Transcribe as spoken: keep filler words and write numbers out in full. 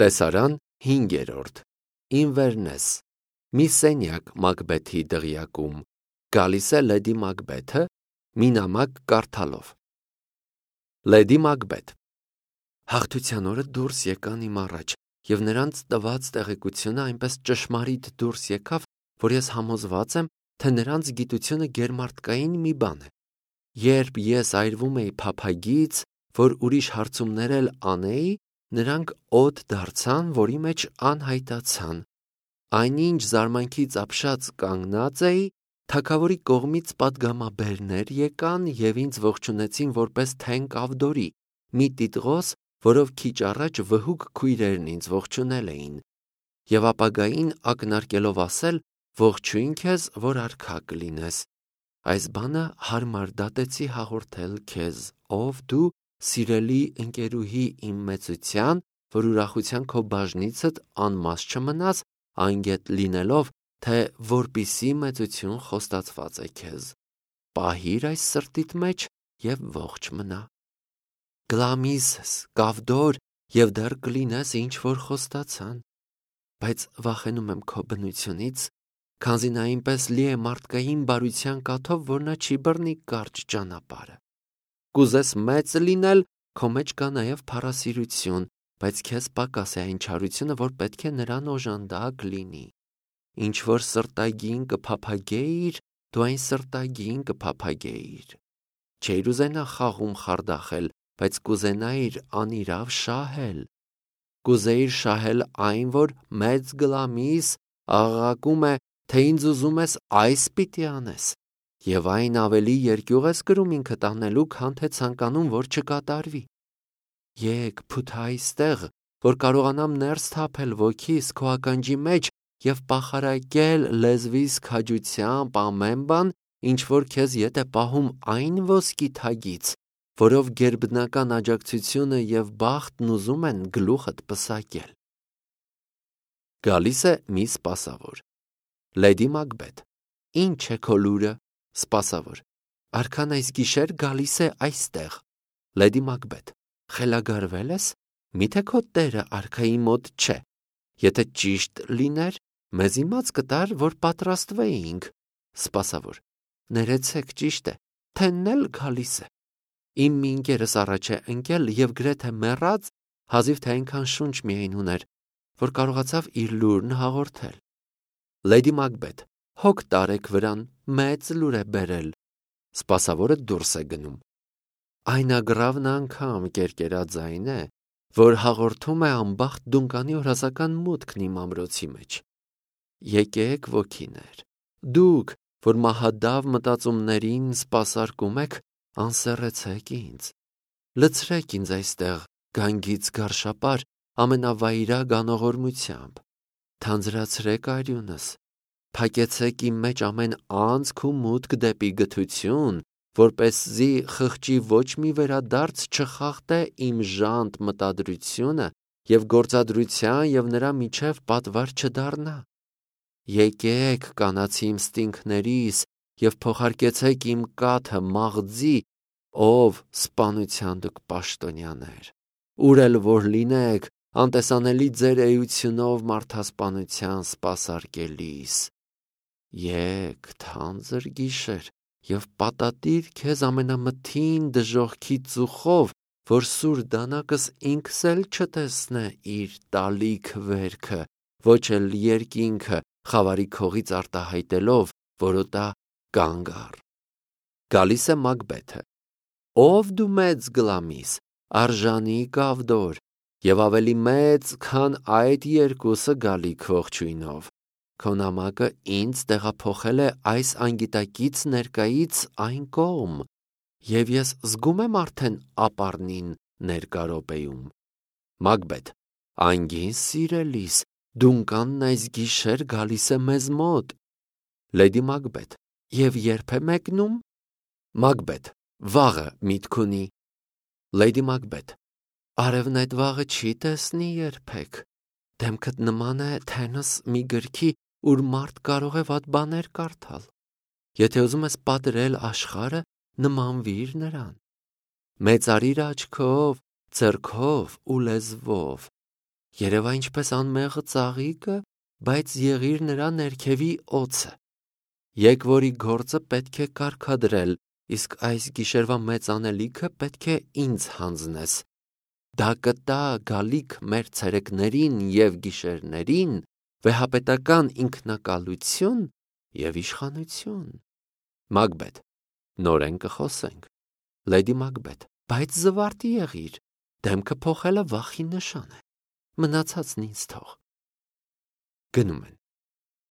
Տեսարան հինգերորդ Ինվերնես մի սենյակ Մակբեթի դղյակում գալիս է Լեդի Մակբեթը մի նամակ կարդալով. Լեդի Մակբեթ հաղթության օրը դուրս եկան իմ առաջ, և նրանց տված տեղեկությունը այնպես ճշմարիտ դուրս եկավ, որ ես համոզված եմ, թե նրանց գիտությունը գերմարտկային մի բան է։ Երբ ես այրվում էի փափագից, որ ուրիշ հարցումներ էլ անեի, նրանք օդ դարձան, որի մեջ անհայտացան։ Այնինչ զարմանքից ապշած կանգնած էի, թագավորի կողմից պատգամաբերներ եկան և ինձ ողջունեցին որպես թենք Ավդորի, մի տիտղոս, որով քիչ առաջ վհուկ քույրերն ինձ ողջունել էին, և ապագային ակնարկելով ասել. «Ողջույն քեզ, որ արքա կլինես»։ Այս բանը հարմար դատեցի հաղորդել քեզ, ով դու սիրելի ընկերուհի իմ մեծության, որ ուրախության քո բաժնիցդ անմաս չմնաս, անգետ լինելով, թե որպիսի մեծություն խոստացված է քեզ։ Պահիր այս սրտիդ մեջ և ողջ մնա։ Գլամիսս, Կավդոր և դեռ կլինես ինչ որ խոստացան, բայց վախենում եմ քո բնությունից, քանզի նա այնպես լի է մարդկային բարության կաթով, որ նա չի բռնի կարճ ճանապարհը։ Կուզես մեծ լինել, քո մեջ կա նաև փառասիրություն, բայց քեզ պակաս է այն չարությունը, որ պետք է նրան օժանդակ լինի։ Ինչ որ սրտագին կփափագեիր, դու այն սրտագին կփափագեիր։ Չէիր ուզենա խաղում խարդախել, բայց կուզենայիր անիրավ շահել։ Կուզեիր շահել այն, որ մեծ Գլամիս աղաղակում է, թե ինձ ուզում ես այս պիտի անես, և այն ավելի երկյուղ ես կրում ինքդ անելու, քան թե ցանկանում, որ չկատարվի։ Եկ փութ այստեղ, որ կարողանամ ներս թափել ոգիս քո ականջի մեջ և պախարակել լեզվիս քաջությամբ ամեն բան, ինչ որ քեզ ետ է պահում այն ոսկի թագից, որով գերբնական աջակցությունը և բախտն ուզում են գլուխդ պսակել։ Գալիս է մի սպասավոր. Լեդի Մակբեթ Ինչ է քո լուրը։ Սպասավոր Արքան այս գիշեր գալիս է այստեղ։ Լեդի Մակբեթ Խելագարվե՞լ ես։ Միթե քո տերը արքայի մոտ չէ։ Եթե ճիշտ լիներ, մեզ իմաց կտար, որ պատրաստվեինք։ Սպասավոր Ներեցեք, ճիշտ է, Թենն էլ գալիս է։ Իմ մի ընկերս առաջ է ընկել և գրեթե մեռած, հազիվ թե այնքան շունչ միայն ուներ, որ կարողացավ իր լուրն հաղորդել։ Լեդի Մակբեթ Հոգ տարեք վրան, մեծ լուր է բերել։ Սպասավորը դուրս է գնում։ Այն ագռավն անգամ կերկերաձայն է, որ հաղորդում է անբախտ դունկանի օրհասական մուտքն իմ ամրոցի մեջ։ Եկեք ոգիներ, դուք, որ մահադավ մտածումներին սպասարկում եք, անսեռեցեք ինձ։ Լցրեք ինձ այստեղ գանգից գարշապար ամենավայրագ անողորմությամբ։ Թանձրացրեք արյունս, փակեցեք իմ մեջ ամեն անցք ու մուտք դեպի գթություն, որպեսզի խղճի ոչ մի վերադարձ չխախտե իմ ժանտ մտադրությունը և գործադրության և նրա միջև պատվար չդառնա։ Եկեք կանացի իմ ստինքներիս և փոխարկեցեք իմ կաթը մաղձի, ով սպանության դուք պաշտոնյաներ, ուր էլ որ լինեք, անտեսանելի ձեր էությունով մարդասպանության սպասարկելիս։ Եկ թանձր գիշեր և պատատիր քեզ ամենամթին դժոխքի ծուխով, որ սուր դանակս ինքս էլ չտեսնե իր տալիք վերքը, ոչ էլ երկինքը խավարի քողից արտահայտելով, որոտա կանգ առ։ Գալիս է Մակբեթը. Ով դու մեծ Գլամիս, արժանի Կավդոր, և ավելի մեծ, քան այդ երկուսը գալիք ողջույնով։ Քո նամակը ինձ տեղափոխել է այս անգիտակից ներկայից այն կողմ, և ես զգում եմ արդեն ապառնին ներկա րոպեում։ Մակբեթ Անգին սիրելիս, դունկանն այս գիշեր գալիս է մեզ մոտ։ Լեդի Մակբեթ Եվ ե՞րբ է մեկնում։ Մակբեթ Վաղը միտք ունի։ Լեդի Մակբեթ Արևն այդ վաղը չի տեսնի երբեք։ Դեմքդ նման է թենս մի գրքի, ուր մարդ կարող է վատ բաներ կարդալ։ Եթե ուզում ես պատրել աշխարհը, նմանվիր նրան։ Մեծարիր աչքով, ձեռքով ու լեզվով։ երևա ինչպես անմեղը ծաղիկը, բայց եղիր նրա ներքևի օձը։ Եկվորի գործը պետք է կարգադրել, իսկ այս գիշերվա մեծ անելիքը պետք է ինձ հանձնես։ Դա կտա գալիք մեր ցերեկներին և գիշերներին, վեհապետական ինքնակալություն և իշխանություն։ Մագբեթ. Նորեն կխոսենք։ Լեդի Մագբեթ. բայց զվարթի եղիր, դեմքը փոխելը վախի նշան է, մնացածն ինձ թող։ Գնում են։